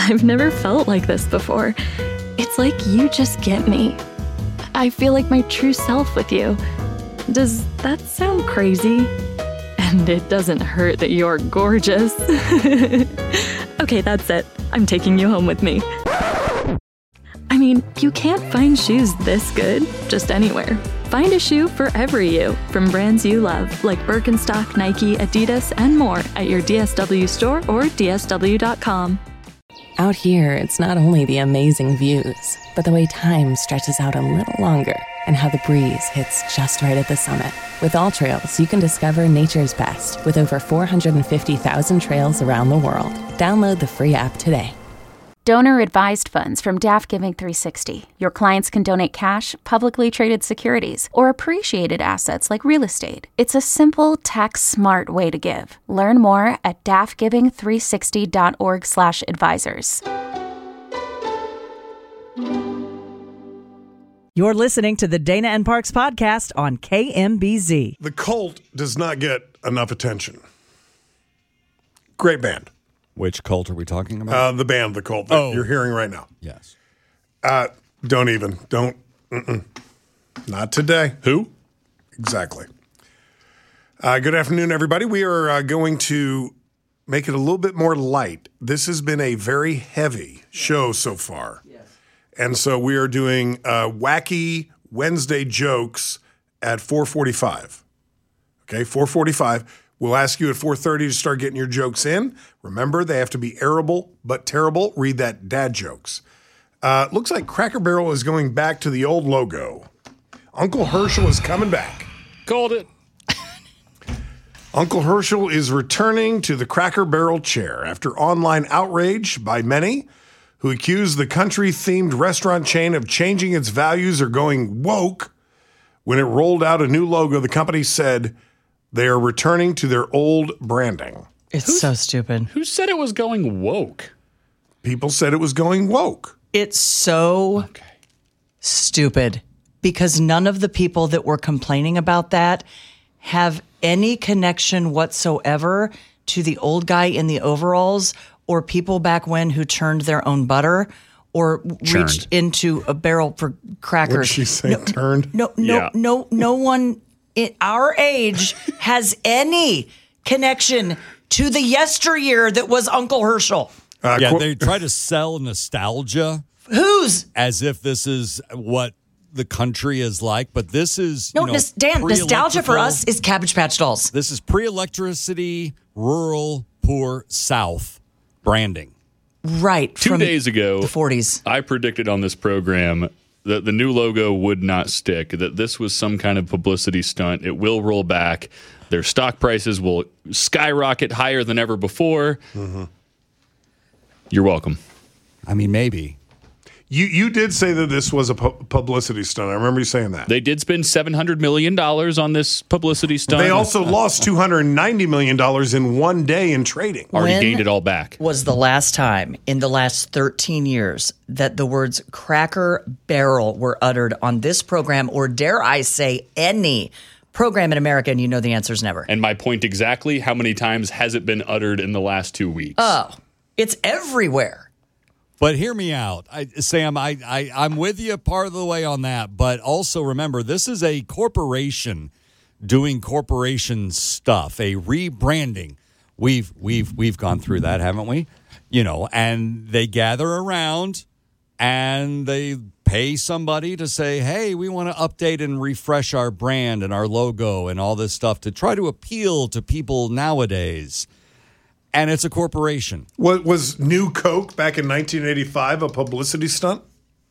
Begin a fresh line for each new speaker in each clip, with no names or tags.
I've never felt like this before. It's like you just get me. I feel like my true self with you. Does that sound crazy? And it doesn't hurt that you're gorgeous. Okay, that's it. I'm taking you home with me. I mean, you can't find shoes this good just anywhere. Find a shoe for every you from brands you love, like Birkenstock, Nike, Adidas, and more at your DSW store or DSW.com.
Out here, it's not only the amazing views, but the way time stretches out a little longer and how the breeze hits just right at the summit. With AllTrails, you can discover nature's best with over 450,000 trails around the world. Download the free app today.
Donor-advised funds from DAF Giving 360. Your clients can donate cash, publicly traded securities, or appreciated assets like real estate. It's a simple, tax-smart way to give. Learn more at dafgiving360.org/advisors.
You're listening to the Dana and Parks podcast on KMBZ.
The Cult does not get enough attention. Great band.
Which cult are we talking about?
The band, The Cult, that you're hearing right now.
Yes.
Don't. Not today.
Who?
Exactly. Good afternoon, everybody. We are going to make it a little bit more light. This has been a very heavy show so far. Yes. And so we are doing wacky Wednesday jokes at 4:45. Okay, 4:45. We'll ask you at 4:30 to start getting your jokes in. Remember, they have to be airable but terrible. Read that, dad jokes. Looks like Cracker Barrel is going back to the old logo. Uncle Herschel is coming back.
Called it.
Uncle Herschel is returning to the Cracker Barrel chair after online outrage by many who accuse the country-themed restaurant chain of changing its values or going woke. When it rolled out a new logo, the company said they are returning to their old branding.
It's so stupid.
Who said it was going woke?
People said it was going woke.
It's so stupid because none of the people that were complaining about that have any connection whatsoever to the old guy in the overalls or people back when who churned their own butter or reached into a barrel for crackers.
What did she say? Turned?
No one at our age has any connection to the yesteryear that was Uncle Herschel.
They try to sell nostalgia.
Whose?
As if this is what the country is like, but this is
Dan, nostalgia for us is Cabbage Patch Dolls.
This is pre-electricity, rural, poor South branding.
Right.
2 days ago,
the 40s.
I predicted on this program that the new logo would not stick, that this was some kind of publicity stunt. It will roll back. Their stock prices will skyrocket higher than ever before. Mm-hmm. You're welcome.
I mean, maybe.
You did say that this was a publicity stunt. I remember you saying that.
They did spend $700 million on this publicity stunt.
They also lost $290 million in 1 day in trading.
Already gained it all back.
Was the last time in the last 13 years that the words Cracker Barrel were uttered on this program, or dare I say any program in America? And you know the answer is never.
And my point exactly, how many times has it been uttered in the last 2 weeks?
Oh, it's everywhere.
But hear me out, Sam. I'm with you part of the way on that, but also remember this is a corporation doing corporation stuff, a rebranding. We've gone through that, haven't we? And they gather around and they pay somebody to say, "Hey, we want to update and refresh our brand and our logo and all this stuff to try to appeal to people nowadays." And it's a corporation.
Was New Coke back in 1985 a publicity stunt?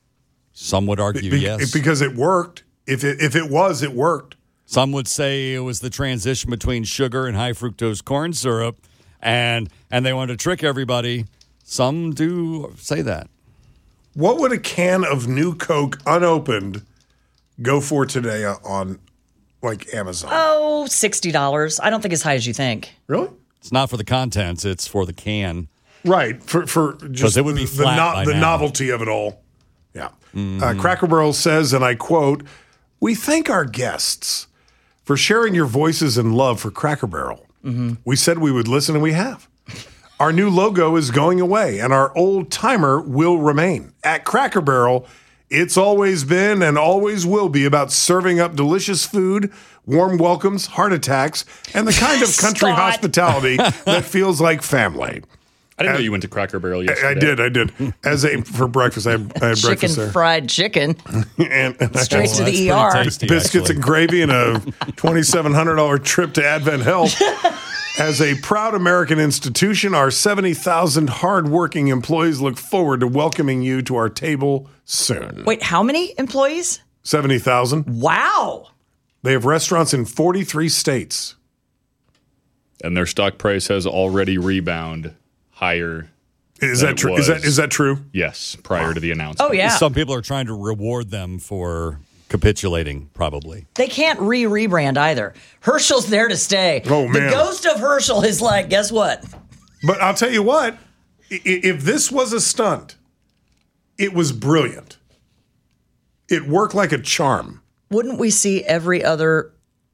Some would argue yes.
Because it worked. If it was, it worked.
Some would say it was the transition between sugar and high fructose corn syrup, and they wanted to trick everybody. Some do say that.
What would a can of New Coke unopened go for today on like Amazon?
Oh, $60. I don't think as high as you think.
Really?
It's not for the contents; it's for the can.
Right, for just
it would be flat
the
by now.
novelty of it all. Yeah. Cracker Barrel says, and I quote, "We thank our guests for sharing your voices and love for Cracker Barrel. Mm-hmm. We said we would listen, and we have. Our new logo is going away, and our old timer will remain. At Cracker Barrel, it's always been and always will be about serving up delicious food, warm welcomes, heart attacks, and the kind of country hospitality that feels like family.
I didn't know you went to Cracker Barrel yesterday.
I did. For breakfast, I had breakfast there.
Fried chicken.
and
Straight to the
that's
ER.
pretty tasty,
biscuits
actually.
and gravy and a $2,700 trip to Advent Health. As a proud American institution, our 70,000 hardworking employees look forward to welcoming you to our table soon.
Wait, how many employees?
70,000.
Wow.
They have restaurants in 43 states.
And their stock price has already rebounded higher.
Is
than
that
it
true?
was.
Is that true?
Yes, prior to the announcement.
Oh, yeah.
Some people are trying to reward them for capitulating, probably.
They can't rebrand either. Herschel's there to stay.
Oh, man.
The ghost of Herschel is like, guess what?
But I'll tell you what, if this was a stunt, it was brilliant. It worked like a charm.
Wouldn't we see every other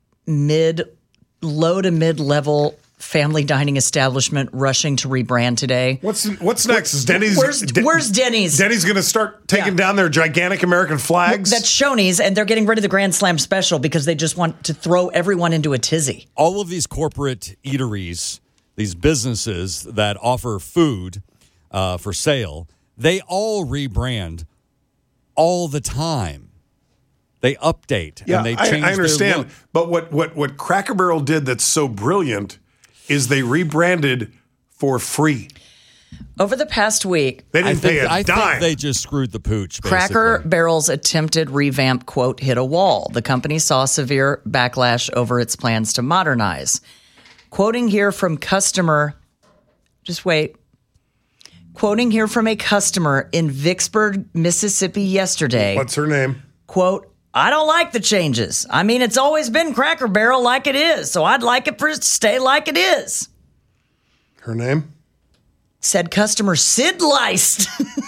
low to mid-level family dining establishment rushing to rebrand today?
What's next? Is Denny's?
Where's Denny's?
Denny's going to start taking down their gigantic American flags.
That's Shoney's, and they're getting rid of the Grand Slam special because they just want to throw everyone into a tizzy.
All of these corporate eateries, these businesses that offer food for sale, they all rebrand all the time. They update and they change
I understand.
their look.
But what Cracker Barrel did that's so brilliant is they rebranded for free.
Over the past week,
They didn't pay a
I
dime.
think they just screwed the pooch, basically.
Cracker Barrel's attempted revamp, quote, hit a wall. The company saw severe backlash over its plans to modernize. Quoting here from customer, just wait. Quoting here from a customer in Vicksburg, Mississippi yesterday,
What's her name?
quote, I don't like the changes. I mean, it's always been Cracker Barrel like it is, so I'd like it for it to stay like it is.
Her name?
Said customer Sid Leist.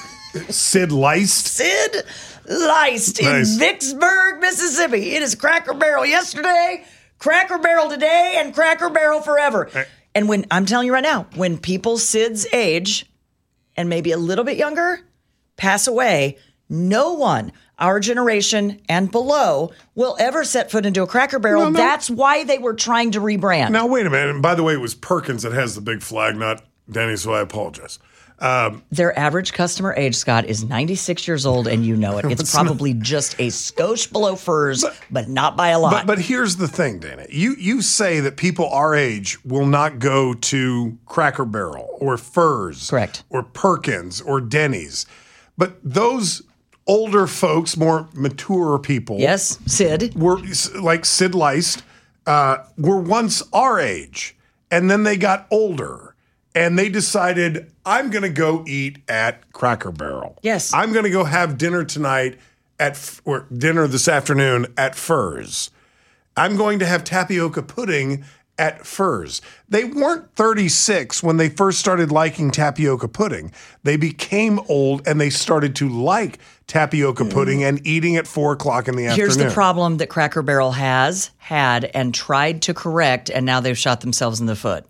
Sid Leist.
Sid Leist
Nice.
in Vicksburg, Mississippi. It is Cracker Barrel yesterday, Cracker Barrel today, and Cracker Barrel forever. And when I'm telling you right now, when people Sid's age and maybe a little bit younger pass away, no one, our generation and below, will ever set foot into a Cracker Barrel.
No.
That's why they were trying to rebrand.
Now, wait a minute. And by the way, it was Perkins that has the big flag, not Denny, so I apologize.
Their average customer age, Scott, is 96 years old, and you know it. It's probably just a skosh below Furs, but not by a lot.
But here's the thing, Dana. You say that people our age will not go to Cracker Barrel or Furs.
Correct.
Or Perkins or Denny's. But those older folks, more mature people.
Yes, Sid.
Were like Sid Leist, were once our age. And then they got older. And they decided, I'm going to go eat at Cracker Barrel.
Yes.
I'm going to go have dinner tonight or dinner this afternoon at Furs. I'm going to have tapioca pudding at Furs. They weren't 36 when they first started liking tapioca pudding. They became old and they started to like tapioca pudding and eating at 4 o'clock in the afternoon.
Here's the problem that Cracker Barrel has had and tried to correct, and now they've shot themselves in the foot.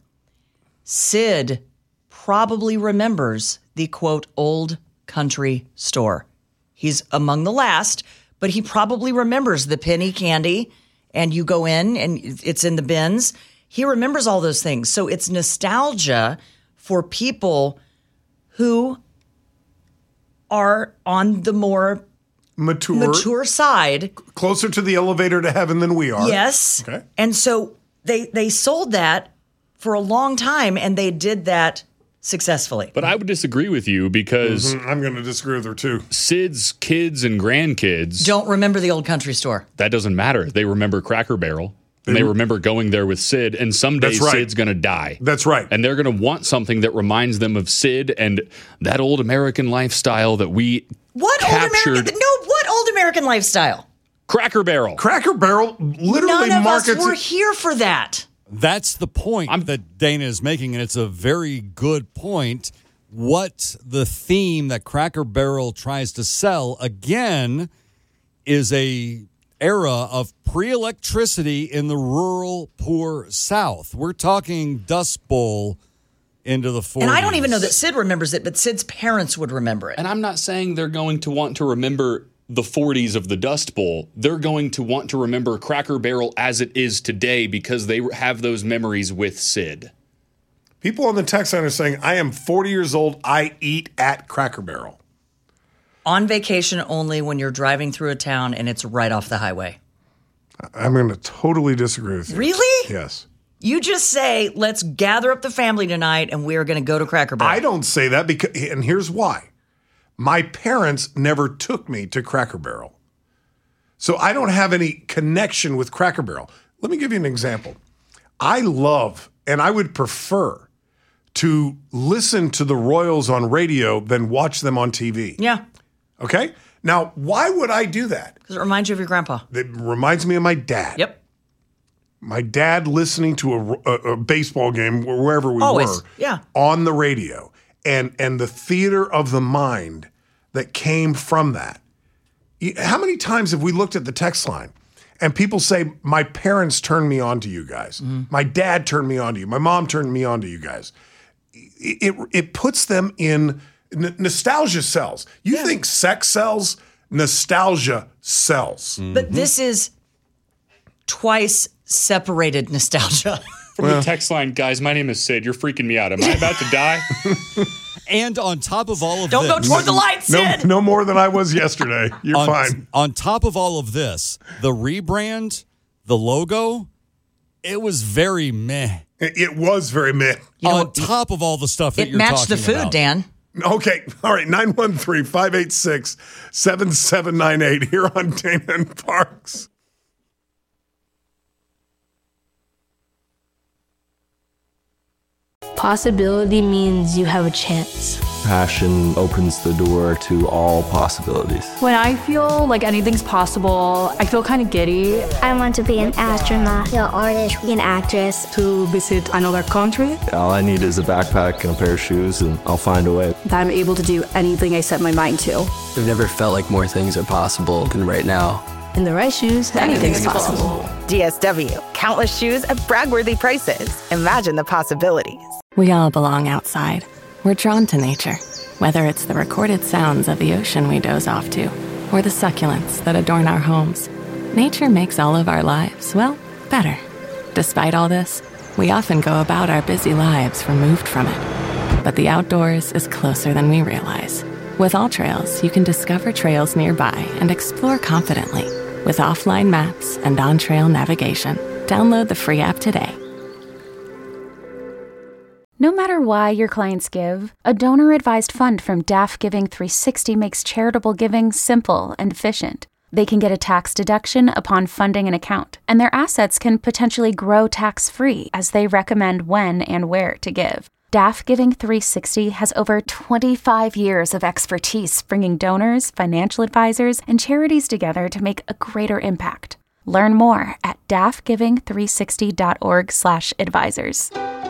Sid probably remembers the, quote, old country store. He's among the last, but he probably remembers the penny candy, and you go in and it's in the bins. He remembers all those things. So it's nostalgia for people who are on the more mature side.
Closer to the elevator to heaven than we are.
Yes.
Okay.
And so they sold that for a long time, and they did that successfully.
But I would disagree with you because
I'm going to disagree with her too.
Sid's kids and grandkids,
Don't remember the old country store.
that doesn't matter. They remember Cracker Barrel. And they remember going there with Sid, and someday
That's right.
Sid's going to die.
That's right.
And they're going to want something that reminds them of Sid and that old American lifestyle that we
What
captured.
what old American lifestyle?
Cracker Barrel.
Cracker Barrel literally
None of
markets
us were
it.
here for that.
That's the point that Dana is making, and it's a very good point. What the theme that Cracker Barrel tries to sell, again, is a era of pre-electricity in the rural, poor South. We're talking Dust Bowl into the 40s.
And I don't even know that Sid remembers it, but Sid's parents would remember it.
And I'm not saying they're going to want to remember the 40s of the Dust Bowl. They're going to want to remember Cracker Barrel as it is today because they have those memories with Sid.
People on the text line are saying, I am 40 years old. I eat at Cracker Barrel.
On vacation only when you're driving through a town and it's right off the highway.
I'm going to totally disagree with you.
Really?
Yes.
You just say, let's gather up the family tonight and we're going to go to Cracker Barrel.
I don't say that because, and here's why. My parents never took me to Cracker Barrel. So I don't have any connection with Cracker Barrel. Let me give you an example. I love, and I would prefer to listen to the Royals on radio than watch them on TV.
Yeah,
Okay? Now, why would I do that?
because it reminds you of your grandpa.
It reminds me of my dad.
Yep.
My dad listening to a baseball game wherever we
Always,
were
yeah.
on the radio and the theater of the mind that came from that. How many times have we looked at the text line and people say, my parents turned me on to you guys.
Mm-hmm.
My dad turned me on to you. My mom turned me on to you guys. It puts them in nostalgia cells. You think sex sells? Nostalgia sells.
But this is twice separated nostalgia.
From the text line, guys, my name is Sid. You're freaking me out. Am I about to die?
And on top of all of
Don't
this,
go toward the light, Sid.
No more than I was yesterday. You're fine.
On top of all of this, the rebrand, the logo, it was very meh.
It was very meh.
On top of all the stuff that
It
you're
matched the
talking
food,
about.
Dan.
Okay. All right. 913-586-7798 here on Dana and Parks.
Possibility means you have a chance.
Passion opens the door to all possibilities.
When I feel like anything's possible, I feel kind of giddy.
I want to be an astronaut, an artist, an actress.
To visit another country.
All I need is a backpack and a pair of shoes, and I'll find a way.
That I'm able to do anything I set my mind to.
I've never felt like more things are possible than right now.
In the right shoes, anything's possible.
DSW. Countless shoes at brag-worthy prices. Imagine the possibilities.
We all belong outside. We're drawn to nature, whether it's the recorded sounds of the ocean we doze off to, or the succulents that adorn our homes. Nature makes all of our lives, well, better. Despite all this, we often go about our busy lives removed from it. But the outdoors is closer than we realize. With AllTrails, you can discover trails nearby and explore confidently with offline maps and on-trail navigation. Download the free app today.
No matter why your clients give, a donor-advised fund from DAF Giving 360 makes charitable giving simple and efficient. They can get a tax deduction upon funding an account, and their assets can potentially grow tax-free as they recommend when and where to give. DAF Giving 360 has over 25 years of expertise bringing donors, financial advisors, and charities together to make a greater impact. Learn more at dafgiving360.org/advisors.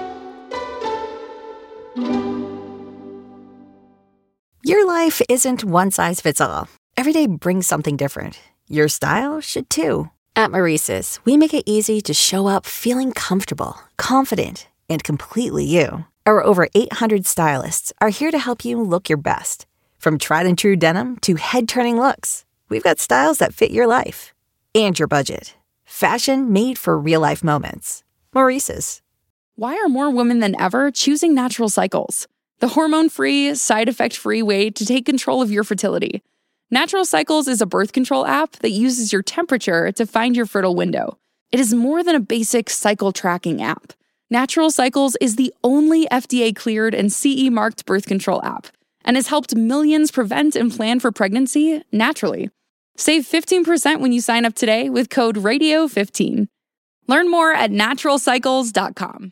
Your life isn't one size fits all. Every day brings something different. Your style should too. At Maurice's, we make it easy to show up feeling comfortable, confident, and completely you. Our over 800 stylists are here to help you look your best. From tried and true denim to head-turning looks, we've got styles that fit your life and your budget. Fashion made for real-life moments. Maurice's.
Why are more women than ever choosing Natural Cycles? The hormone-free, side-effect-free way to take control of your fertility. Natural Cycles is a birth control app that uses your temperature to find your fertile window. It is more than a basic cycle tracking app. Natural Cycles is the only FDA-cleared and CE-marked birth control app and has helped millions prevent and plan for pregnancy naturally. Save 15% when you sign up today with code RADIO15. Learn more at naturalcycles.com.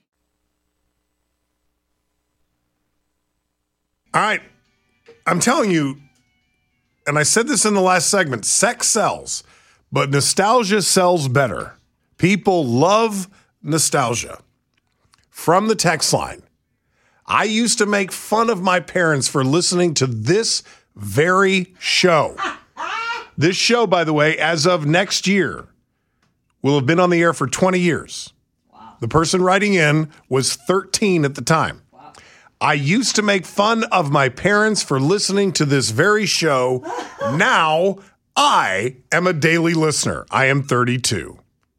All right. I'm telling you, and I said this in the last segment, sex sells, but nostalgia sells better. People love nostalgia. From the text line, I used to make fun of my parents for listening to this very show. This show, by the way, as of next year, will have been on the air for 20 years. Wow. The person writing in was 13 at the time. Wow. I used to make fun of my parents for listening to this very show. Now I am a daily listener. I am 32.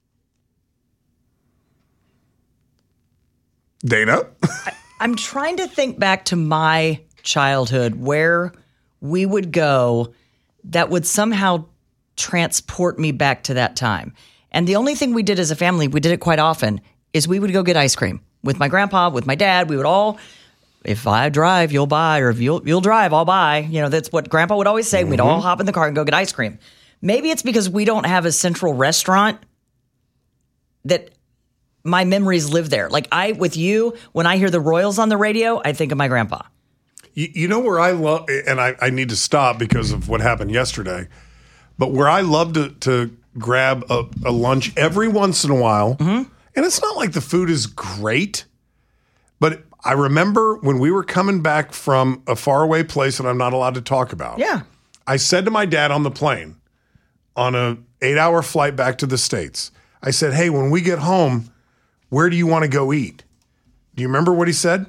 Dana?
I'm trying to think back to my childhood where we would go that would somehow transport me back to that time. And the only thing we did as a family, we did it quite often, is we would go get ice cream with my grandpa, with my dad. We would all, if I drive, you'll buy, or if you'll drive, I'll buy. You know, that's what grandpa would always say. We'd all hop in the car and go get ice cream. Maybe it's because we don't have a central restaurant that my memories live there. Like with you, when I hear the Royals on the radio, I think of my grandpa.
You know where I love, and I need to stop because of what happened yesterday, but where I love to grab a lunch every once in a while, and it's not like the food is great, but I remember when we were coming back from a faraway place that I'm not allowed to talk about.
Yeah.
I said to my dad on the plane, on an 8-hour flight back to the States, I said, hey, when we get home, where do you want to go eat? Do you remember what he said?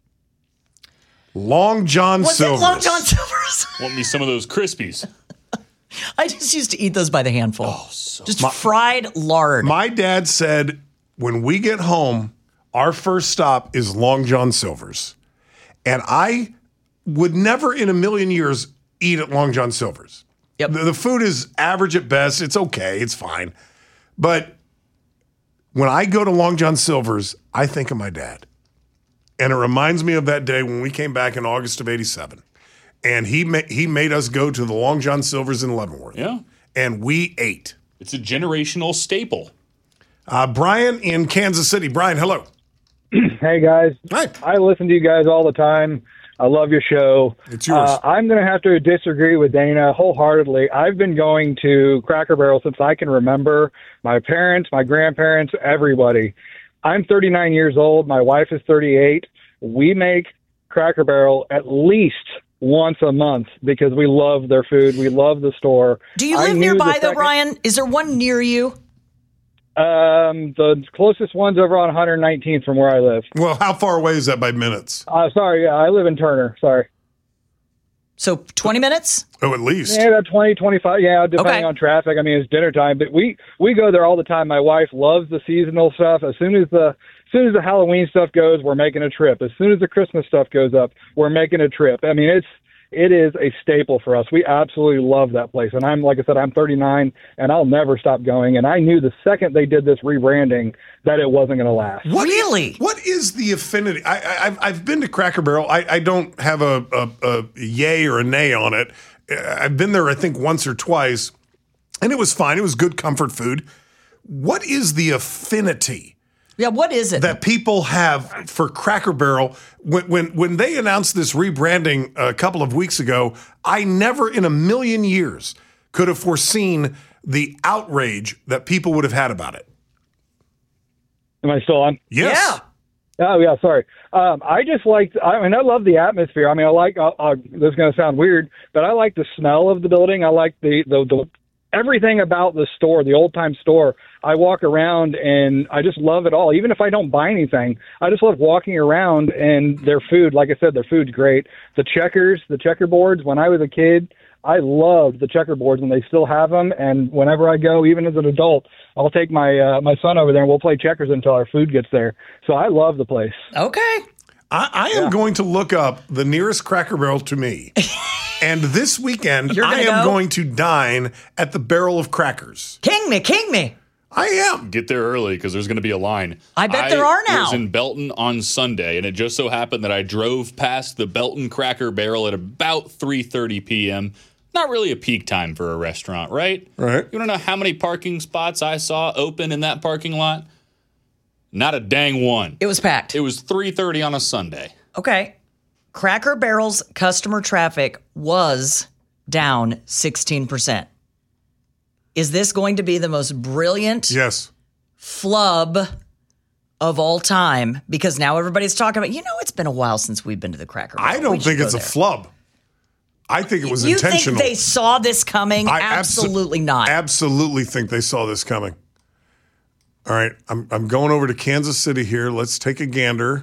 Long John Silver's.
Was it Long John Silver's?
Want me some of those Krispies?
I just used to eat those by the handful. Just fried lard.
My dad said, when we get home, our first stop is Long John Silver's. And I would never in a million years eat at Long John Silver's.
Yep.
The food is average at best. It's okay. It's fine. But when I go to Long John Silver's, I think of my dad. And it reminds me of that day when we came back in August of '87. And he made us go to the Long John Silver's in Leavenworth.
Yeah.
And we ate.
It's a generational staple.
Brian in Kansas City. Brian, hello.
Hey, guys.
Hi.
I listen to you guys all the time. I love your show.
It's yours.
I'm going to have to disagree with Dana wholeheartedly. I've been going to Cracker Barrel since I can remember. My parents, my grandparents, everybody. I'm 39 years old. My wife is 38. We make Cracker Barrel at least once a month because we love their food. We love the store.
Do you live nearby, though, Brian? Is there one near you?
The closest one's over on 119th from where I live.
Well, how far away is that by minutes?
Sorry, yeah, I live in Turner. Sorry.
So 20 minutes?
Oh, at least.
Yeah, about 20, 25. Yeah, depending on traffic. I mean, it's dinner time, but we go there all the time. My wife loves the seasonal stuff. As soon as the Halloween stuff goes, we're making a trip. As soon as the Christmas stuff goes up, we're making a trip. I mean, it is a staple for us. We absolutely love that place. And like I said, I'm 39 and I'll never stop going. And I knew the second they did this rebranding that it wasn't going to last.
Really?
What is the affinity? I've been to Cracker Barrel. I don't have a yay or a nay on it. I've been there, I think, once or twice, and it was fine. It was good comfort food. What is the affinity?
Yeah, what is it
that people have for Cracker Barrel? When they announced this rebranding a couple of weeks ago, I never in a million years could have foreseen the outrage that people would have had about it.
Am I still on?
Yes.
Yeah.
Oh, yeah, sorry. I just I love the atmosphere. I mean, I like, this is going to sound weird, but I like the smell of the building. I like the everything about the store, the old-time store. I walk around and I just love it all. Even if I don't buy anything, I just love walking around, and their food, like I said, their food's great. The checkerboards, when I was a kid, I loved the checkerboards, and they still have them. And whenever I go, even as an adult, I'll take my my son over there and we'll play checkers until our food gets there. So I love the place.
Okay.
I am going to look up the nearest Cracker Barrel to me. And this weekend, I am going to dine at the Barrel of Crackers.
King me.
I am.
Get there early because there's going to be a line.
I bet there are now.
I was in Belton on Sunday, and it just so happened that I drove past the Belton Cracker Barrel at about 3:30 p.m. Not really a peak time for a restaurant, right?
Right.
You want to know how many parking spots I saw open in that parking lot? Not a dang one.
It was packed.
It was 3:30 on a Sunday.
Okay. Cracker Barrel's customer traffic was down 16%. Is this going to be the most brilliant flub of all time? Because now everybody's talking about, it's been a while since we've been to the Cracker Barrel.
I don't think it's a flub. I think it was intentional.
You think they saw this coming? Absolutely not.
Absolutely think they saw this coming. All right, I'm going over to Kansas City here. Let's take a gander.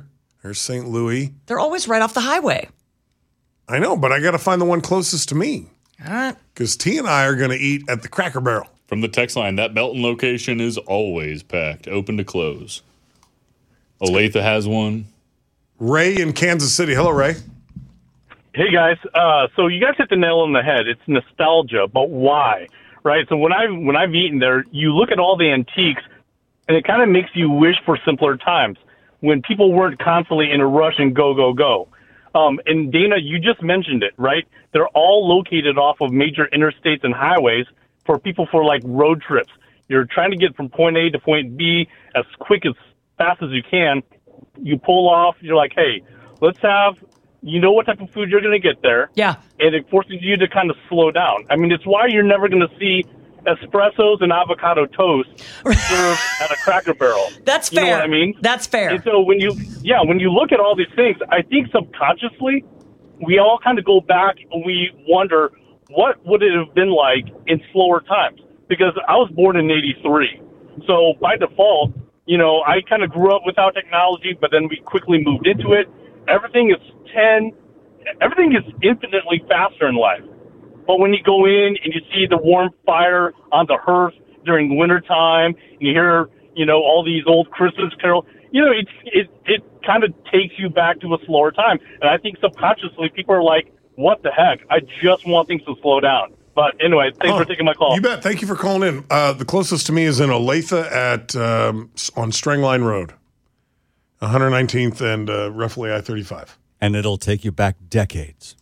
There's St. Louis.
They're always right off the highway.
I know, but I got to find the one closest to me.
All right.
Because T and I are going to eat at the Cracker Barrel.
From the text line, that Belton location is always packed, open to close. Olathe has one.
Ray in Kansas City. Hello, Ray.
Hey, guys. So you guys hit the nail on the head. It's nostalgia, but why? Right? So when I've eaten there, you look at all the antiques, and it kind of makes you wish for simpler times when people weren't constantly in a rush and go, go, go. And Dana, you just mentioned it, right? They're all located off of major interstates and highways for people for like road trips. You're trying to get from point A to point B as quick, as fast as you can. You pull off, you're like, hey, let's have, you know what type of food you're going to get there.
Yeah.
And it forces you to kind of slow down. I mean, it's why you're never going to see espressos and avocado toast served at a Cracker Barrel.
That's fair.
You know what I mean?
That's fair.
And so when you look at all these things, I think subconsciously we all kind of go back and we wonder what would it have been like in slower times? Because I was born in '83. So by default, you know, I kind of grew up without technology, but then we quickly moved into it. Everything is infinitely faster in life. But when you go in and you see the warm fire on the hearth during wintertime, and you hear, you know, all these old Christmas carols, you know, it kind of takes you back to a slower time. And I think subconsciously people are like, what the heck? I just want things to slow down. But anyway, thanks for taking my call.
You bet. Thank you for calling in. The closest to me is in Olathe on Strangline Road, 119th and roughly I-35.
And it'll take you back decades.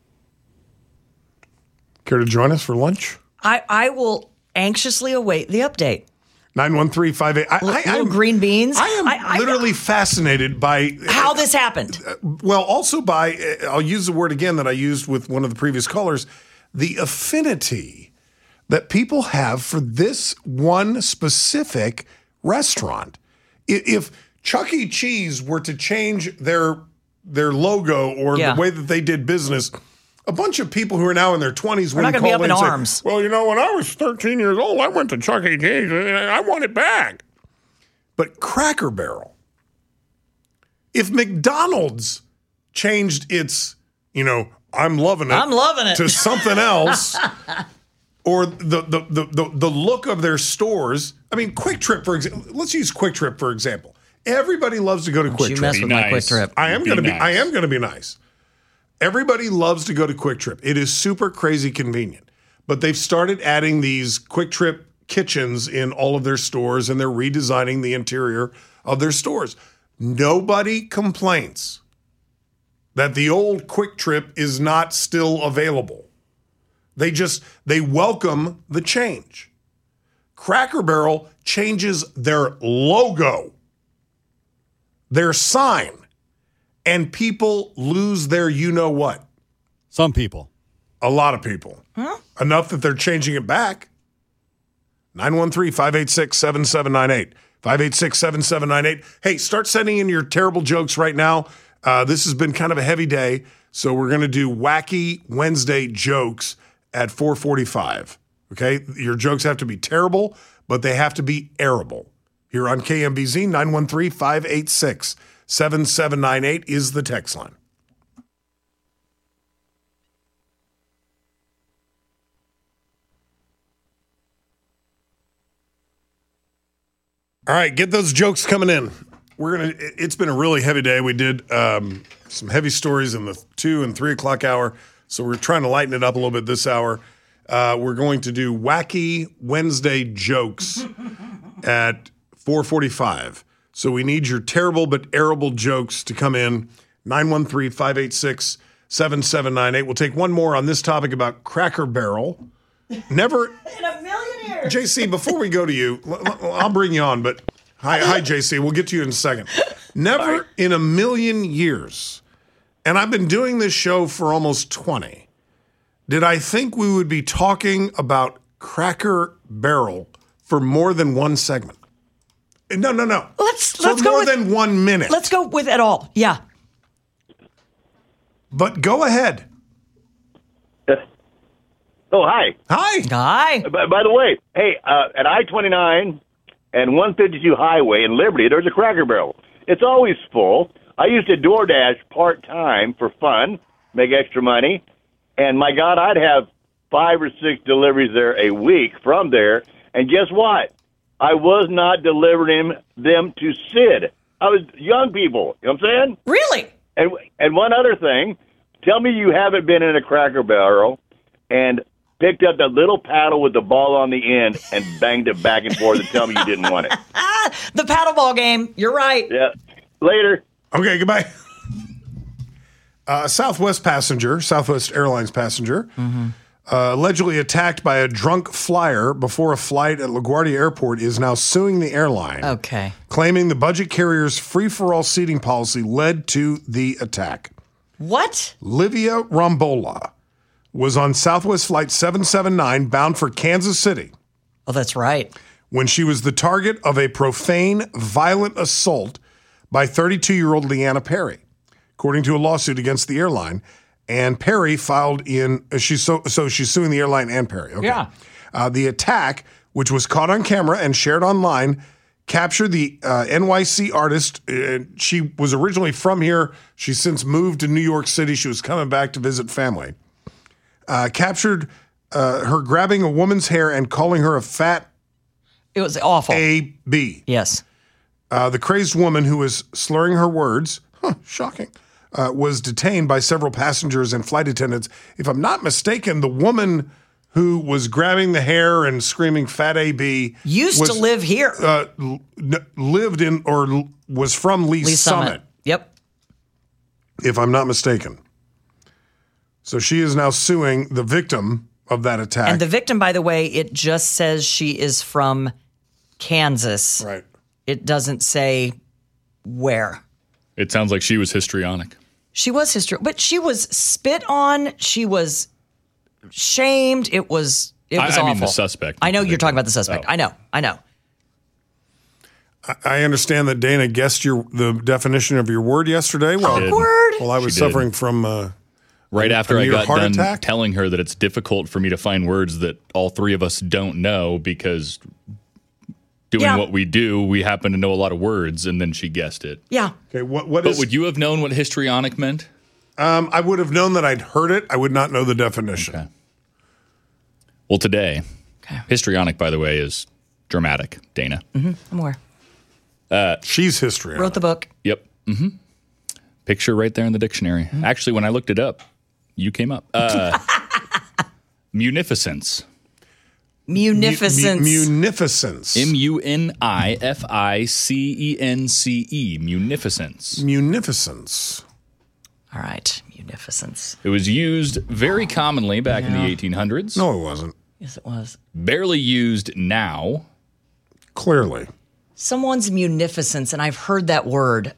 Care to join us for lunch?
I will anxiously await the update.
913-58.
Little green beans.
I am literally fascinated by
how this happened.
Well, also by, I'll use the word again that I used with one of the previous callers, the affinity that people have for this one specific restaurant. If Chuck E. Cheese were to change their logo or the way that they did business, a bunch of people who are now in their 20s
We're not going to be up in arms.
Well, you know, when I was 13 years old, I went to Chuck E. Cheese. I want it back. But Cracker Barrel, if McDonald's changed its, you know, I'm loving it to something else, or the look of their stores. I mean, Quick Trip, for example. Let's use Quick Trip, for example. Everybody loves to go to Quick Trip.
You mess with my Quick Trip.
I am going to be nice. Everybody loves to go to Quick Trip. It is super crazy convenient. But they've started adding these Quick Trip kitchens in all of their stores, and they're redesigning the interior of their stores. Nobody complains that the old Quick Trip is not still available. They welcome the change. Cracker Barrel changes their logo, their sign, and people lose their you-know-what.
Some people.
A lot of people.
Huh?
Enough that they're changing it back. 913-586-7798. 586-7798. Hey, start sending in your terrible jokes right now. This has been kind of a heavy day, so we're going to do Wacky Wednesday jokes at 4:45. Okay? Your jokes have to be terrible, but they have to be airable. Here on KMBZ, 913-586-7798 is the text line. All right, get those jokes coming in. It's been a really heavy day. We did some heavy stories in the 2 and 3 o'clock hour, so we're trying to lighten it up a little bit this hour. We're going to do Wacky Wednesday jokes at 4:45. So we need your terrible but airable jokes to come in. 913-586-7798. We'll take one more on this topic about Cracker Barrel. Never in a million years. JC, before we go to you, I'll bring you on, but hi JC, we'll get to you in a second. Never in a million years, and I've been doing this show for almost 20, did I think we would be talking about Cracker Barrel for more than one segment. No.
Let's
go
more
with than 1 minute.
Let's go with it all. Yeah.
But go ahead.
Oh, hi.
Hi.
By the way, hey, at I-29 and 152 Highway in Liberty, there's a Cracker Barrel. It's always full. I used to DoorDash part-time for fun, make extra money. And my God, I'd have 5 or 6 deliveries there a week from there. And guess what? I was not delivering them to Sid. I was young people. You know what I'm saying?
Really?
And one other thing, tell me you haven't been in a Cracker Barrel and picked up that little paddle with the ball on the end and banged it back and forth and tell me you didn't want it.
The paddleball game. You're right.
Yeah. Later.
Okay, goodbye. Southwest Airlines passenger, allegedly attacked by a drunk flyer before a flight at LaGuardia Airport, is now suing the airline.
Okay.
Claiming the budget carrier's free-for-all seating policy led to the attack.
What?
Livia Rombola was on Southwest Flight 779 bound for Kansas City.
Oh, that's right.
When she was the target of a profane, violent assault by 32-year-old Leanna Perry, according to a lawsuit against the airline. And Perry filed in, she's suing the airline and Perry. Okay.
Yeah.
The attack, which was caught on camera and shared online, captured the NYC artist. She was originally from here. She's since moved to New York City. She was coming back to visit family. Captured her grabbing a woman's hair and calling her a fat.
It was awful.
A-B.
Yes.
The crazed woman who was slurring her words, shocking, was detained by several passengers and flight attendants. If I'm not mistaken, the woman who was grabbing the hair and screaming fat AB
used to live here.
Lived in or was from Lee Summit.
Yep.
If I'm not mistaken. So she is now suing the victim of that attack.
And the victim, by the way, it just says she is from Kansas.
Right.
It doesn't say where.
It sounds like she was histrionic.
She was but she was spit on. She was shamed. It was awful.
I mean the suspect.
I know you're talking about the suspect.
Oh.
I know.
I understand that Dana guessed the definition of your word yesterday.
Awkward.
Well, I was suffering from
right after I got done
attack.
telling her that it's difficult for me to find words that all three of us don't know because doing what we do, we happen to know a lot of words, and then she guessed it.
Yeah.
Okay. But
would you have known what histrionic meant?
I would have known that I'd heard it. I would not know the definition.
Okay. Well, today, histrionic, by the way, is dramatic, Dana.
Mm-hmm. I'm aware.
She's histrionic.
Wrote the book.
Yep. Mm-hmm. Picture right there in the dictionary. Mm-hmm. Actually, when I looked it up, you came up. Munificence.
Munificence.
M-U-N-I-F-I-C-E-N-C-E. Munificence.
Munificence.
All right. Munificence.
It was used very commonly back in the 1800s.
No, it wasn't.
Yes, it was.
Barely used now.
Clearly.
Someone's munificence, and I've heard that word.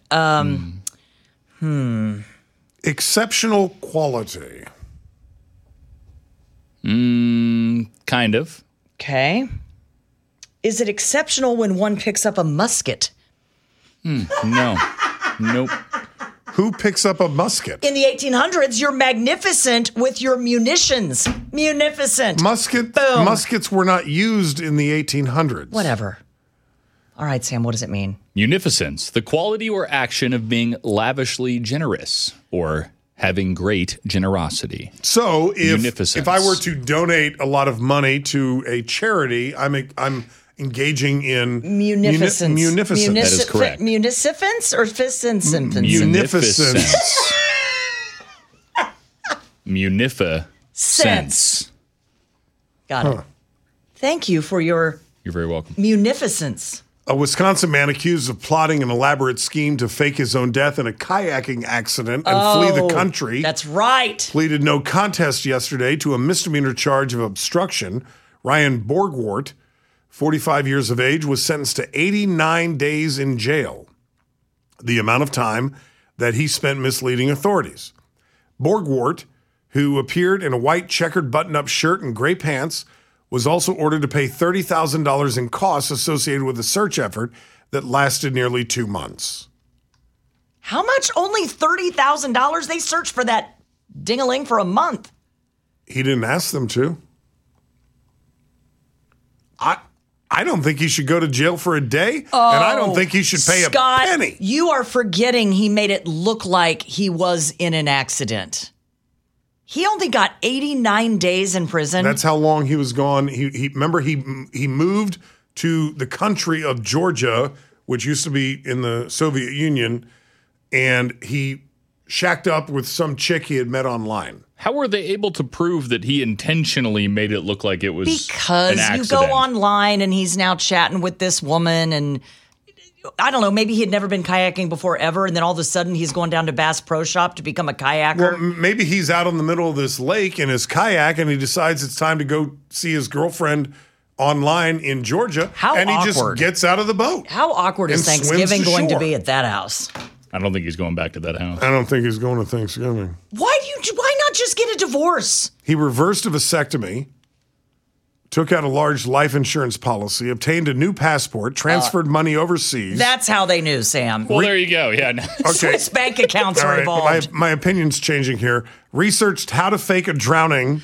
Exceptional quality.
Kind of.
Okay. Is it exceptional when one picks up a musket?
No. Nope.
Who picks up a musket?
In the 1800s, you're magnificent with your munitions. Munificent. Boom.
Muskets were not used in the 1800s.
Whatever. All right, Sam, what does it mean?
Munificence, the quality or action of being lavishly generous or having great generosity.
So if I were to donate a lot of money to a charity, I'm engaging in
munificence.
Munificence.
That is correct.
Municipence or munificence?
Munificence.
Munificence.
Got it. Thank you for your...
You're very welcome.
Munificence.
A Wisconsin man accused of plotting an elaborate scheme to fake his own death in a kayaking accident and flee the country.
That's right.
Pleaded no contest yesterday to a misdemeanor charge of obstruction. Ryan Borgwart, 45 years of age, was sentenced to 89 days in jail, the amount of time that he spent misleading authorities. Borgwart, who appeared in a white checkered button-up shirt and gray pants, was also ordered to pay $30,000 in costs associated with a search effort that lasted nearly 2 months.
How much? Only $30,000? They searched for that ding-a-ling for a month.
He didn't ask them to. I don't think he should go to jail for a day, and I don't think he should pay
Scott,
a penny.
You are forgetting he made it look like he was in an accident. He only got 89 days in prison.
That's how long he was gone. He remember he moved to the country of Georgia, which used to be in the Soviet Union, and he shacked up with some chick he had met online.
How were they able to prove that he intentionally made it look like it was
because
an
you
accident?
go online and he's now chatting with this woman, and I don't know, maybe he had never been kayaking before ever, and then all of a sudden he's going down to Bass Pro Shop to become a kayaker.
Well, maybe he's out in the middle of this lake in his kayak, and he decides it's time to go see his girlfriend online in Georgia. And he just gets out of the boat.
How awkward is Thanksgiving going to be at that house?
I don't think he's going back to that house.
I don't think he's going to Thanksgiving.
Why not just get a divorce?
He reversed a vasectomy, took out a large life insurance policy, obtained a new passport, transferred money overseas.
That's how they knew, Sam.
Well, there you go. Yeah.
Okay.
Swiss bank accounts are involved.
My opinion's changing here. Researched how to fake a drowning.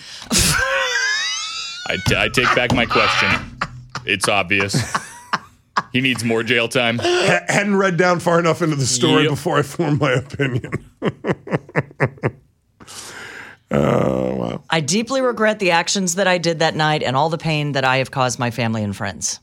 I take back my question. It's obvious. He needs more jail time.
Hadn't read down far enough into the story before I formed my opinion. Wow.
I deeply regret the actions that I did that night and all the pain that I have caused my family and friends.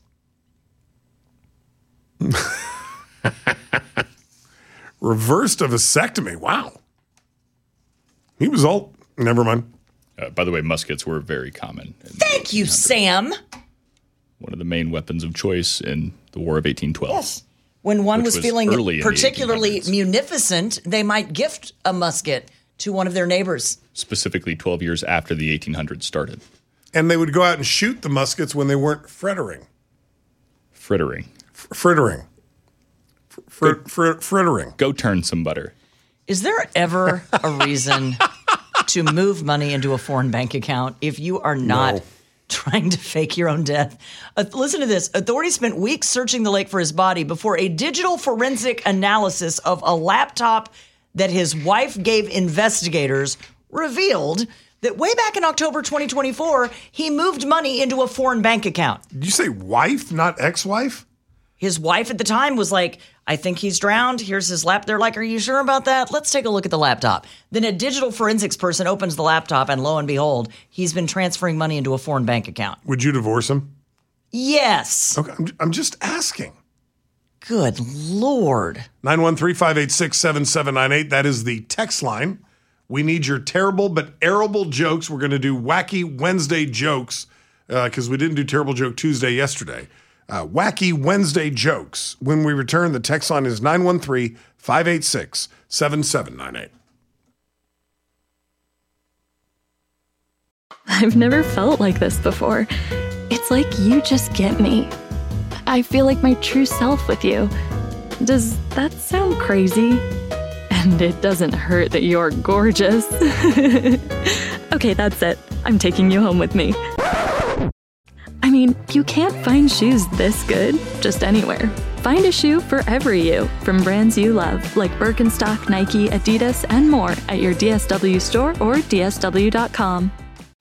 Reversed a vasectomy. Wow. He was all... Never mind.
By the way, muskets were very common.
Thank you, Sam.
One of the main weapons of choice in the War of 1812.
Yes. When one was feeling particularly munificent, they might gift a musket to one of their neighbors.
Specifically 12 years after the 1800s started.
And they would go out and shoot the muskets when they weren't frittering.
Frittering.
Frittering. Frittering.
Go turn some butter.
Is there ever a reason to move money into a foreign bank account if you are not trying to fake your own death? Listen to this. Authorities spent weeks searching the lake for his body before a digital forensic analysis of a laptop that his wife gave investigators revealed that way back in October 2024, he moved money into a foreign bank account.
Did you say wife, not ex-wife?
His wife at the time was like, I think he's drowned. Here's his laptop. They're like, are you sure about that? Let's take a look at the laptop. Then a digital forensics person opens the laptop, and lo and behold, he's been transferring money into a foreign bank account.
Would you divorce him?
Yes.
Okay, I'm just asking.
Good Lord.
913-586-7798. That is the text line. We need your terrible but arable jokes. We're going to do Wacky Wednesday jokes because we didn't do Terrible Joke Tuesday yesterday. Wacky Wednesday jokes. When we return, the text line is 913-586-7798.
I've never felt like this before. It's like you just get me. I feel like my true self with you. Does that sound crazy? And it doesn't hurt that you're gorgeous. Okay, that's it. I'm taking you home with me. I mean, you can't find shoes this good just anywhere. Find a shoe for every you from brands you love, like Birkenstock, Nike, Adidas, and more at your DSW store or DSW.com.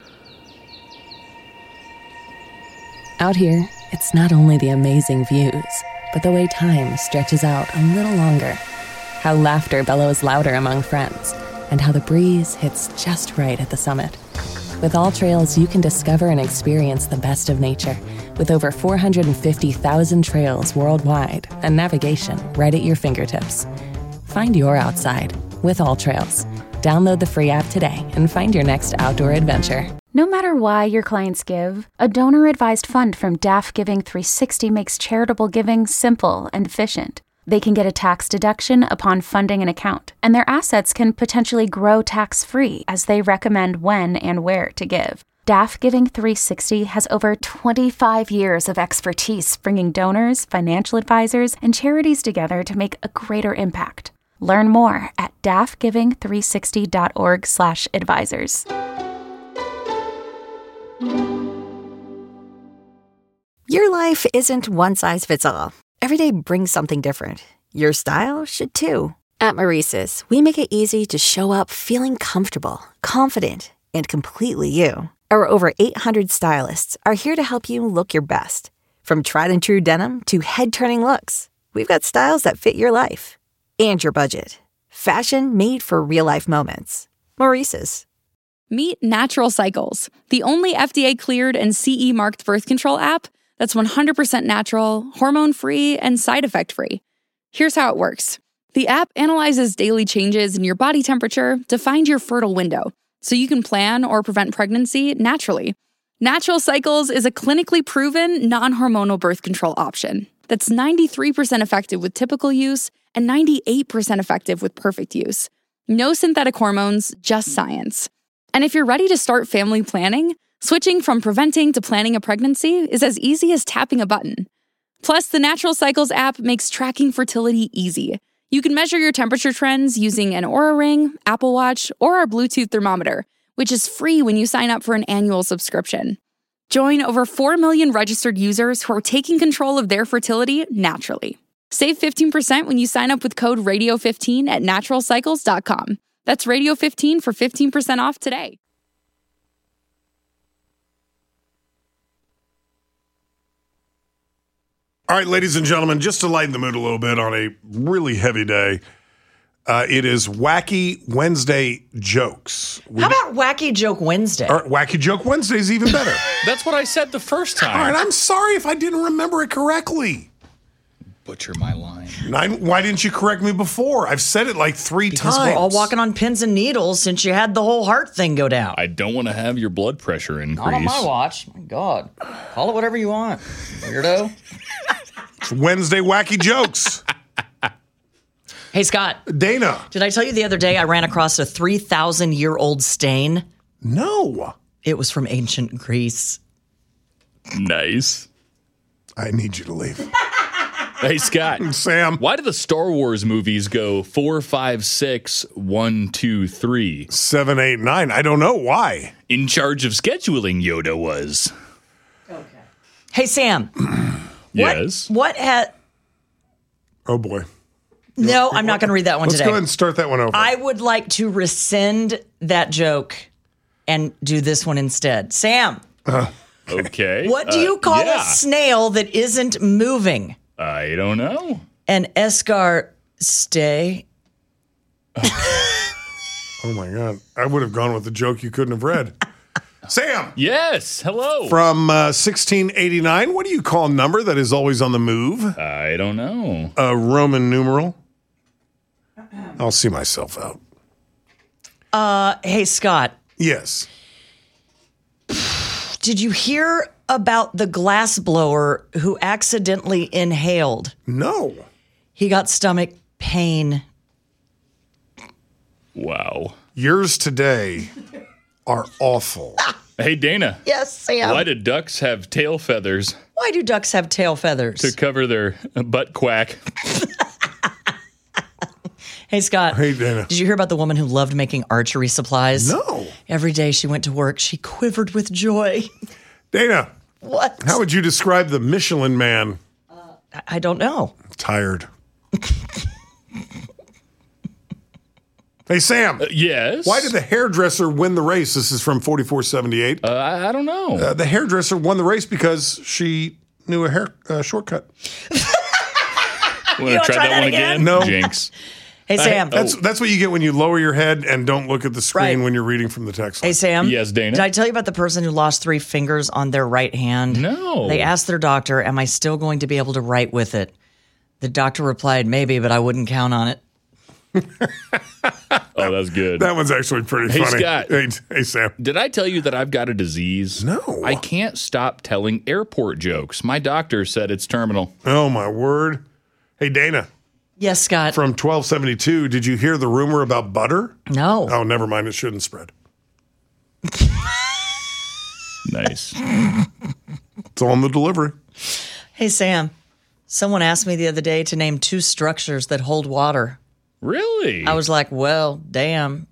Out here, it's not only the amazing views, but the way time stretches out a little longer. How laughter bellows louder among friends, and how the breeze hits just right at the summit. With All Trails, you can discover and experience the best of nature with over 450,000 trails worldwide and navigation right at your fingertips. Find your outside with All Trails. Download the free app today and find your next outdoor adventure.
No matter why your clients give, a donor-advised fund from DAF Giving 360 makes charitable giving simple and efficient. They can get a tax deduction upon funding an account, and their assets can potentially grow tax-free as they recommend when and where to give. DAF Giving 360 has over 25 years of expertise bringing donors, financial advisors, and charities together to make a greater impact. Learn more at dafgiving360.org/advisors.
Your life isn't one size fits all. Every day brings something different. Your style should too. At Maurice's, we make it easy to show up feeling comfortable, confident, and completely you. Our over 800 stylists are here to help you look your best. From tried and true denim to head-turning looks, we've got styles that fit your life and your budget. Fashion made for real-life moments. Maurice's.
Meet Natural Cycles, the only FDA-cleared and CE-marked birth control app that's 100% natural, hormone-free, and side effect-free. Here's how it works. The app analyzes daily changes in your body temperature to find your fertile window, so you can plan or prevent pregnancy naturally. Natural Cycles is a clinically proven, non-hormonal birth control option that's 93% effective with typical use and 98% effective with perfect use. No synthetic hormones, just science. And if you're ready to start family planning, switching from preventing to planning a pregnancy is as easy as tapping a button. Plus, the Natural Cycles app makes tracking fertility easy. You can measure your temperature trends using an Oura Ring, Apple Watch, or our Bluetooth thermometer, which is free when you sign up for an annual subscription. Join over 4 million registered users who are taking control of their fertility naturally. Save 15% when you sign up with code RADIO15 at naturalcycles.com. That's Radio15 for 15% off today.
All right, ladies and gentlemen, just to lighten the mood a little bit on a really heavy day, it is Wacky Wednesday jokes.
How about Wacky Joke Wednesday?
Wacky Joke Wednesday is even better.
That's what I said the first time.
All right, I'm sorry if I didn't remember it correctly.
Butcher my line.
Why didn't you correct me before? I've said it like 3
Because
times.
we're all walking on pins and needles since you had the whole heart thing go down.
I don't want to have your blood pressure increase.
Not on my watch. My God. Call it whatever you want, weirdo.
It's Wednesday Wacky Jokes.
Hey, Scott.
Dana.
Did I tell you the other day I ran across a 3,000-year-old stain?
No.
It was from ancient Greece.
Nice.
I need you to leave.
Hey, Scott.
Sam.
Why do the Star Wars movies go 4, 5, 6, 1, 2, 3?
7, 8, 9. I don't know. Why?
In charge of scheduling, Yoda was.
Okay. Hey, Sam.
Yes?
What had...
Oh, boy.
No, I'm not going to read that one
Let's
today.
go ahead and start that one over.
I would like to rescind that joke and do this one instead. Sam.
Okay.
What do you call a snail that isn't moving?
I don't know.
An escar stay.
Oh, my God. I would have gone with the joke you couldn't have read. Sam.
Yes. Hello.
From 1689, what do you call a number that is always on the move?
I don't know.
A Roman numeral. I'll see myself out.
Hey, Scott.
Yes.
Did you hear about the glass blower who accidentally inhaled?
No.
He got stomach pain.
Wow.
Yours today are awful.
Hey, Dana.
Yes, Sam.
Why do ducks have tail feathers?
Why do ducks have tail feathers?
To cover their butt quack.
Hey, Scott.
Hey, Dana.
Did you hear about the woman who loved making archery supplies?
No.
Every day she went to work, she quivered with joy.
Dana.
What?
How would you describe the Michelin Man?
I don't know.
Tired. Hey, Sam.
Yes?
Why did the hairdresser win the race? This is from 4478.
I don't know.
The hairdresser won the race because she knew a hair shortcut.
Want to try that one again?
No.
Jinx.
Hey, Sam.
That's what you get when you lower your head and don't look at the screen
Right.
when you're reading from the text line.
Hey, Sam.
Yes, Dana.
Did I tell you about the person who lost 3 fingers on their right hand?
No.
They asked their doctor, am I still going to be able to write with it? The doctor replied, maybe, but I wouldn't count on it.
Oh, that's good.
That one's actually pretty
Hey,
funny.
Scott.
Hey, Sam.
Did I tell you that I've got a disease?
No.
I can't stop telling airport jokes. My doctor said it's terminal.
Oh, my word. Hey, Dana.
Yes, Scott.
From 1272, did you hear the rumor about butter?
No.
Oh, never mind. It shouldn't spread.
Nice.
It's on the delivery.
Hey, Sam. Someone asked me the other day to name 2 structures that hold water.
Really?
I was like, well, damn.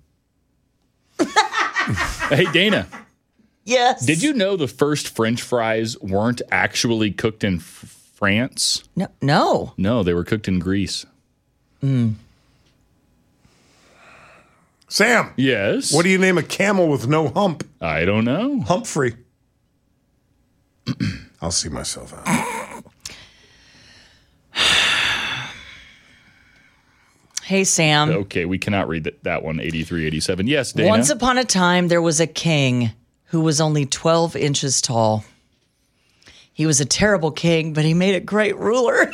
Hey, Dana.
Yes.
Did you know the first French fries weren't actually cooked in France?
No.
No, they were cooked in Greece.
Sam.
Yes?
What do you name a camel with no hump?
I don't know.
Humphrey. I'll see myself out.
Hey, Sam.
Okay, we cannot read that one, 8387. Yes, Dana?
Once upon a time, there was a king who was only 12 inches tall. He was a terrible king, but he made a great ruler.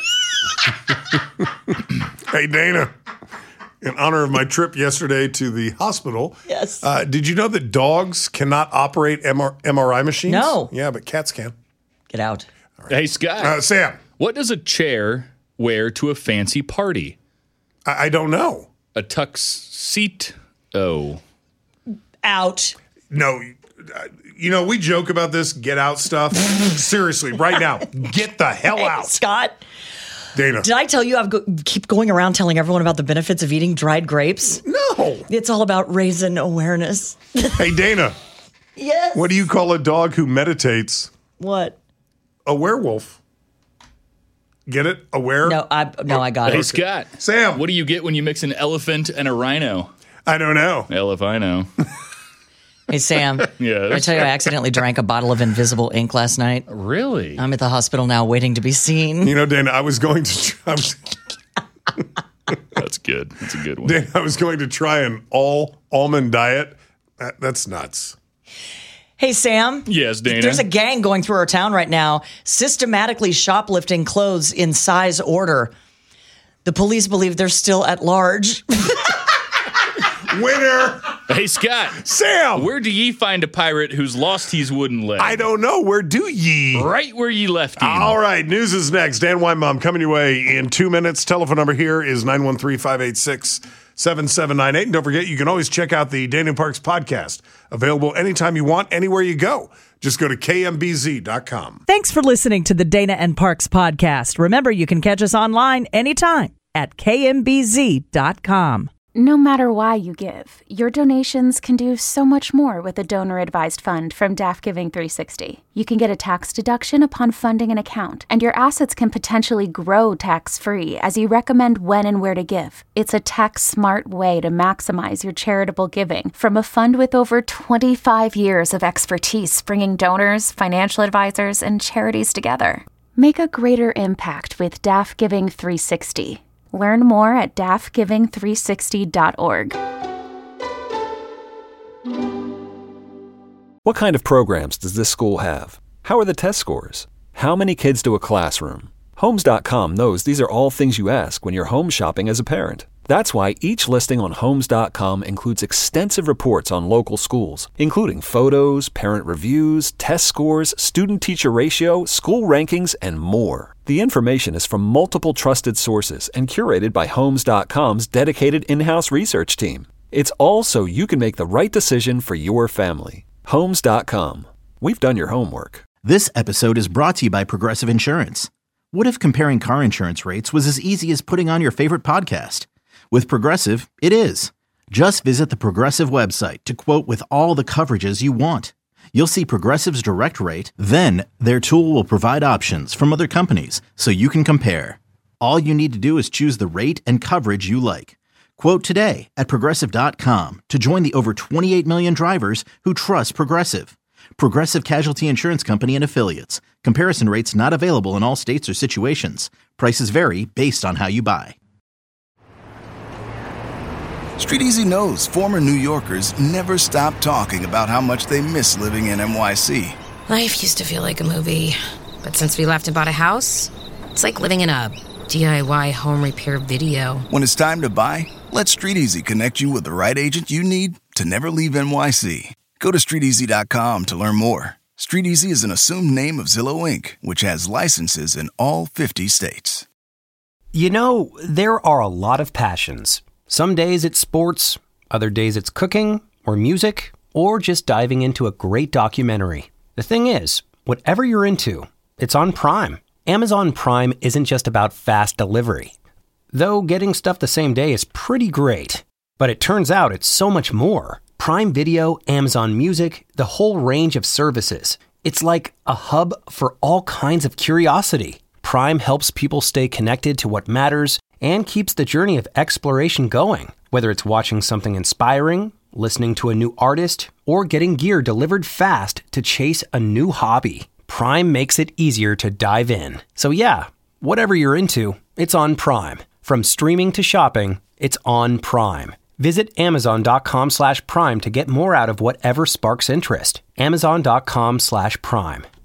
Hey, Dana. In honor of my trip yesterday to the hospital,
yes.
Did you know that dogs cannot operate MRI machines?
No.
Yeah, but cats can.
Get out.
Right. Hey, Scott.
Sam.
What does a chair wear to a fancy party?
I don't know.
A tuxedo.
Out.
No. We joke about this get out stuff. Seriously, right now, get the hell out.
Scott.
Dana.
Did I tell you keep going around telling everyone about the benefits of eating dried grapes?
No.
It's all about raisin awareness.
Hey, Dana.
Yes.
What do you call a dog who meditates?
What?
A werewolf. Get it? Aware?
No, I got it.
Hey, Scott.
Sam.
What do you get when you mix an elephant and a rhino?
I don't know.
If I know.
Hey, Sam.
Yes.
I tell you, I accidentally drank a bottle of invisible ink last night.
Really?
I'm at the hospital now waiting to be seen.
Dana, I was going to...
That's good. That's a good one.
Dana, I was going to try an all-almond diet. That's nuts.
Hey, Sam.
Yes, Dana?
There's a gang going through our town right now, systematically shoplifting clothes in size order. The police believe they're still at large.
Winner.
Hey, Scott.
Sam.
Where do ye find a pirate who's lost his wooden leg?
I don't know. Where do ye?
Right where ye left him.
All right. News is next. Dan Weinbaum coming your way in 2 minutes. Telephone number here is 913-586-7798. And don't forget, you can always check out the Dana Parks podcast. Available anytime you want, anywhere you go. Just go to kmbz.com.
Thanks for listening to the Dana and Parks podcast. Remember, you can catch us online anytime at kmbz.com.
No matter why you give, your donations can do so much more with a donor-advised fund from DAF Giving 360. You can get a tax deduction upon funding an account, and your assets can potentially grow tax-free as you recommend when and where to give. It's a tax-smart way to maximize your charitable giving from a fund with over 25 years of expertise bringing donors, financial advisors, and charities together. Make a greater impact with DAF Giving 360. Learn more at dafgiving360.org.
What kind of programs does this school have? How are the test scores? How many kids to a classroom? Homes.com knows these are all things you ask when you're home shopping as a parent. That's why each listing on Homes.com includes extensive reports on local schools, including photos, parent reviews, test scores, student-teacher ratio, school rankings, and more. The information is from multiple trusted sources and curated by Homes.com's dedicated in-house research team. It's all so you can make the right decision for your family. Homes.com. We've done your homework.
This episode is brought to you by Progressive Insurance. What if comparing car insurance rates was as easy as putting on your favorite podcast? With Progressive, it is. Just visit the Progressive website to quote with all the coverages you want. You'll see Progressive's direct rate, then their tool will provide options from other companies so you can compare. All you need to do is choose the rate and coverage you like. Quote today at Progressive.com to join the over 28 million drivers who trust Progressive. Progressive Casualty Insurance Company and Affiliates. Comparison rates not available in all states or situations. Prices vary based on how you buy.
StreetEasy knows former New Yorkers never stop talking about how much they miss living in NYC.
Life used to feel like a movie, but since we left and bought a house, it's like living in a DIY home repair video.
When it's time to buy, let StreetEasy connect you with the right agent you need to never leave NYC. Go to StreetEasy.com to learn more. StreetEasy is an assumed name of Zillow Inc., which has licenses in all 50 states.
You know, there are a lot of passions. Some days it's sports, other days it's cooking, or music, or just diving into a great documentary. The thing is, whatever you're into, it's on Prime. Amazon Prime isn't just about fast delivery. Though getting stuff the same day is pretty great. But it turns out it's so much more. Prime Video, Amazon Music, the whole range of services. It's like a hub for all kinds of curiosity. Prime helps people stay connected to what matters and keeps the journey of exploration going. Whether it's watching something inspiring, listening to a new artist, or getting gear delivered fast to chase a new hobby, Prime makes it easier to dive in. So yeah, whatever you're into, it's on Prime. From streaming to shopping, It's on Prime. Visit Amazon.com/Prime to get more out of whatever sparks interest. Amazon.com/Prime.